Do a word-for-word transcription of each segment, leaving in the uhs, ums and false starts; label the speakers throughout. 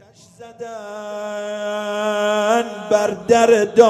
Speaker 1: زدن بر در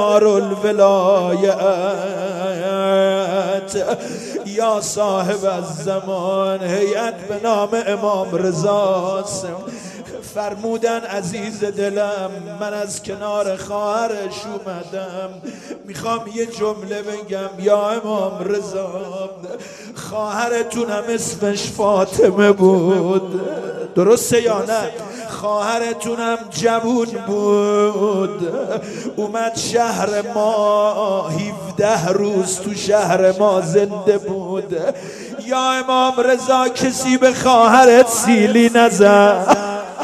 Speaker 1: دارالولایت یا صاحب الزمان. هیئت به نام امام رضاست، فرمودن عزیز دلم من از کنار خواهرش اومدم، میخوام یه جمله بگم. یا امام رضا، خواهرتون هم اسمش فاطمه بود، درسته یا نه؟ خواهرتونم جوون بود، اومد شهر ما، هفده روز تو شهر ما زنده بود. یا امام رضا کسی به خواهرت سیلی نزد،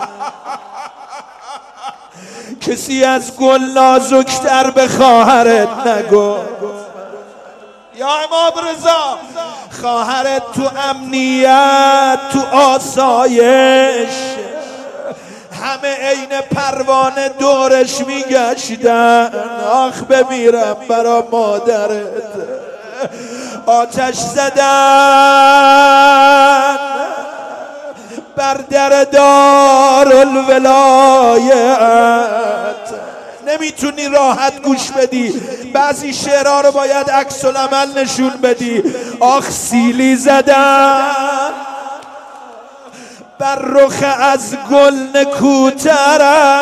Speaker 1: کسی از گل نازکتر به خواهرت نگو. یا امام رضا خواهرت تو امنیت، تو آسایش، همه عین پروانه دورش میگشتن. آخ بمیرم برا مادرت. آتش زدن بر در دارالولایت. نمیتونی راحت گوش بدی، بعضی شعرها رو باید عکس العمل نشون بدی. آخ سیلی زدن بر رخ از گل نکوتره،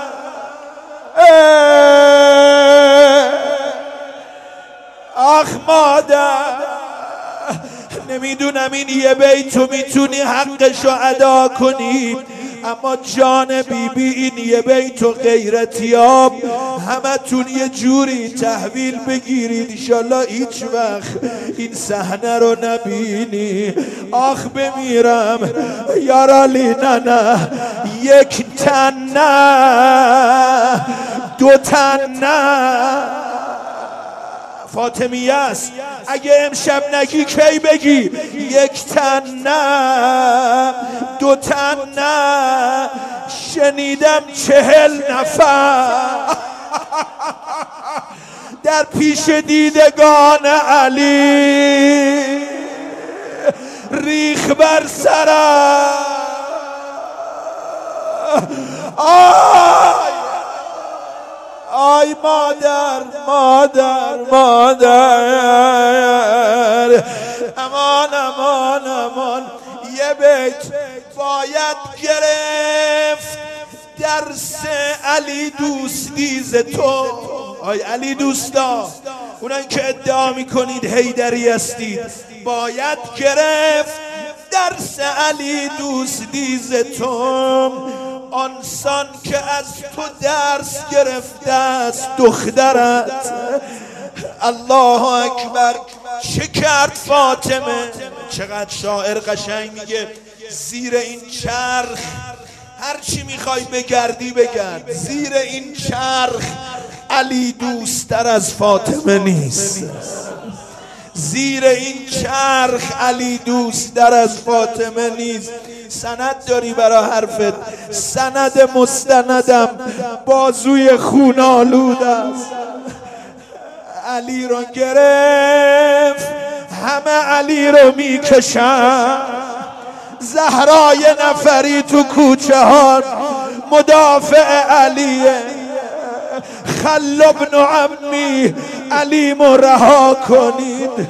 Speaker 1: آخ مادر نمیدونم این یه بیتو میتونی حقشو ادا کنی، اما جان بی بی این یه بیتو غیرتیاب همه تون یه جوری تحویل بگیرید انشالله هیچ وقت این صحنه رو نبینی. آخ بمیرم یارالی نه نه، یک تن نه، دو تن نه. فاطمیه است، اگه امشب نگی کی بگی؟ یک تن نه، دو تن نه، شنیدم چهل نفر در پیش دیدگان علی ریخ بر سرم. آی آی مادر مادر مادر، امان امان امان. یه بیت باید گرفت درس علی دوستیز تو. آی علی دوستا، اونان که ادعا میکنید حیدری هستید، باید گرفت درس علی دوستیز تو. آنسان که از تو درس گرفته است دخترت. الله اکبر. چه کرد فاطمه؟ چقدر شاعر قشنگ میگه زیر این چرخ هرچی میخوای بگردی بگرد، زیر این چرخ علی دوستر از فاطمه نیست. زیر این چرخ علی دوستر از فاطمه نیست. سند داری برا حرفت؟ سند مستندم بازوی خون آلود است. علی رو گرفت، همه علی رو میکشن. زهرای نفری تو کوچه ها مدافع علیه. خل ابن عمی علی مو رها کنید.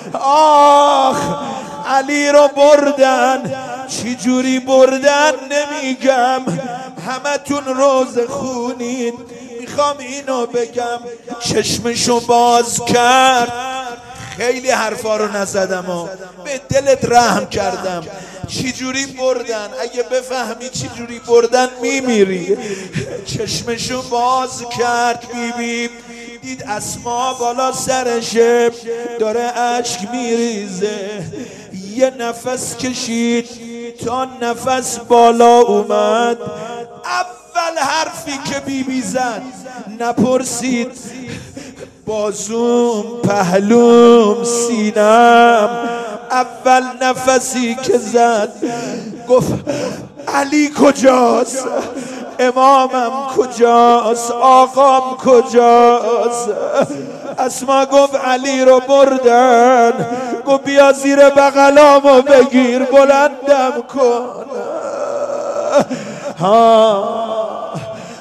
Speaker 1: آخ علی رو بردن، چی جوری بردن نمیگم، همه تون روز خونید. میخوام اینو بگم، چشمشو باز کرد. خیلی حرفا رو نزدم و به دلت رحم کردم. چی جوری بردن؟ اگه بفهمی چی جوری بردن میمیری. چشمشو باز کرد بی بی، دید اسما بالا سرشه داره اشک میریزه. یه نفس کشید تا نفس بالا اومد. اول حرفی که بی بی زد نپرسید بازوم، پهلوم، سینم. اول نفسی که زد گفت علی کجاست؟ امامم کجاست؟ آقام کجاست؟ اسما گفت علی رو بردن. گفت بیا زیر بغلامو بگیر بلندم کن. ها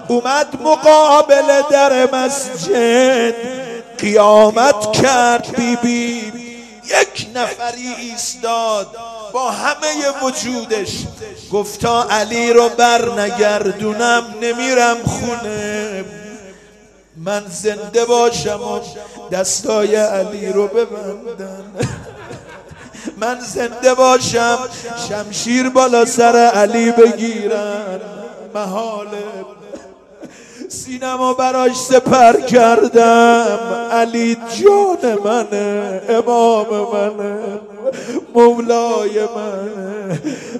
Speaker 1: اومد مقابل در مسجد قیامت کرد بی بی. یک نفری ایستاد با همه وجودش گفتا علی رو بر نگردونم نمیرم خونه، من زنده باشم و دستای علی رو ببندن، من زنده باشم شمشیر بالا سر علی بگیرن، محاله. سینمو براش سپر کردم، علی جان منه، امام منه، مولای منه.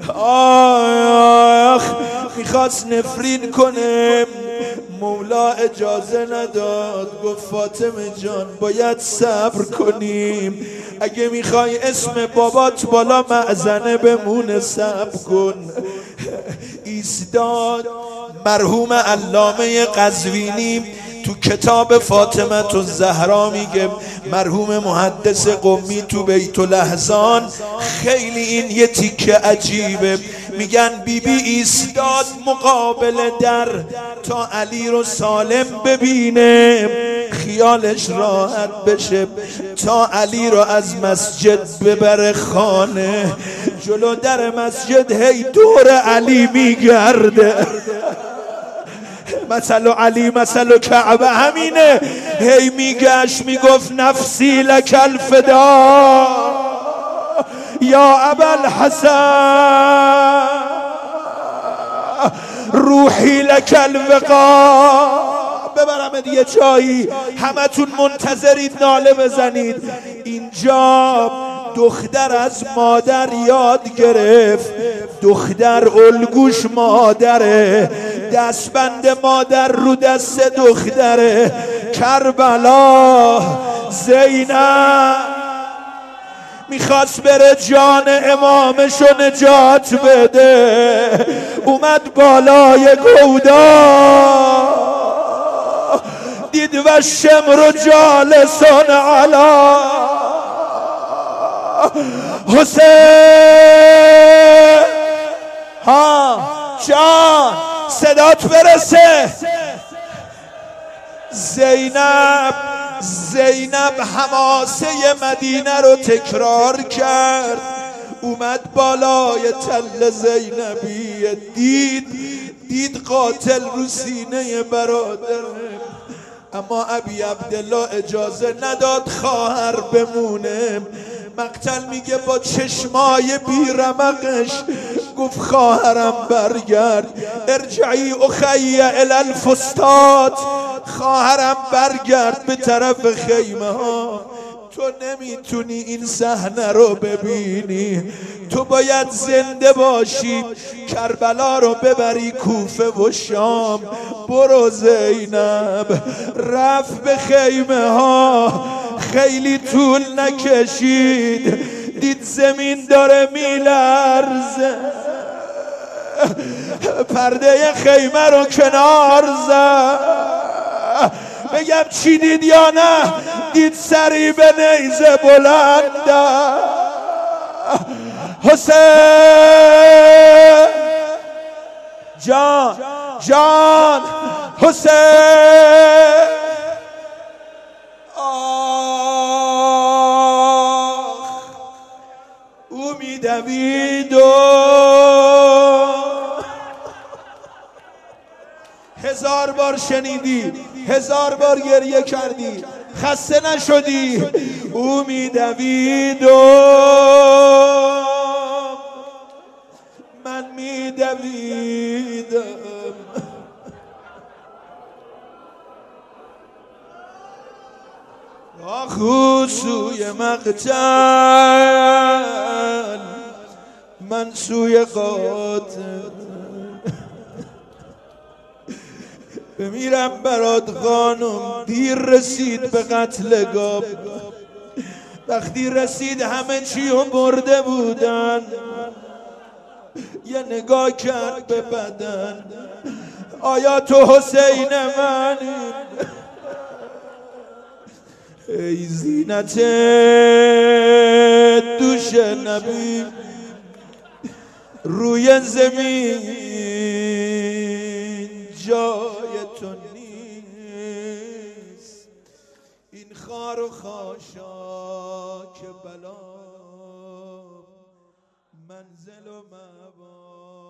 Speaker 1: آخ میخواست نفرین کنه، مولا اجازه نداد، گفت فاطمه جان باید صبر کنیم، اگه میخوای اسم بابات بالا معزنه بمونه صبر کن. ایستاد. مرحوم علامه قزوینی تو کتاب فاطمه الزهرا میگه، مرحوم محدث قمی تو بیت الاحزان، خیلی این یه تیکه عجیبه، میگن بی بی ایستاد مقابل در تا علی رو سالم ببینه، خیالش راحت بشه تا علی رو از مسجد ببره خانه. جلو در مسجد هی دور علی میگرده، مثل علی مثل کعبه همینه، هی میگشت میگفت نفسی لک الفدا یا ابوالحسن روحی لک الوقا. ببرم دیگه جایی، همتون منتظرید ناله بزنید. اینجا دختر از مادر یاد گرفت، دختر الگوش مادره، دستبند مادر رو دست دختره. کربلا زینب میخواست بره جان امامشو نجات بده، اومد بالای گودا دید و شمر جالسان علا حسین. ها جان صدات برسه. زینب زینب حماسه مدینه رو تکرار کرد، اومد بالای تل زینبی، دید دید قاتل رو سینه برادره، اما ابی عبدالله اجازه نداد خواهر بمونه. مقتل میگه با چشمای بیرمقش گفت خواهرم برگرد، ارجعی اخی الی الفستاد، خواهرم برگرد به طرف خیمه ها. تو نمیتونی این صحنه رو ببینی، تو باید زنده باشی، کربلا رو ببری کوفه و شام. برو زینب. رفت به خیمه ها، خیلی طول نکشید، دید زمین داره میلرزه، پرده خیمه رو کنار زد. بگم چی دید یا نه؟ دید سری به نیزه بلنده. حسین جان جان حسین. آه او میدوید و هزار بار شنیدی، هزار بار گریه کردی، خسته نشدی. او میدوید و من میدویدم، آخو سوی مقتل، من سوی قاتل. بمیرم برات خانم، دیر رسید به قتلگاه، وقتی رسید همه چی رو برده بودن. یه نگاه کرد به بدن، آیا تو حسین منی؟ ای زینت دوش نبی روی زمین جای تو نیست. این خار و خاشاک بلا منزل و مبا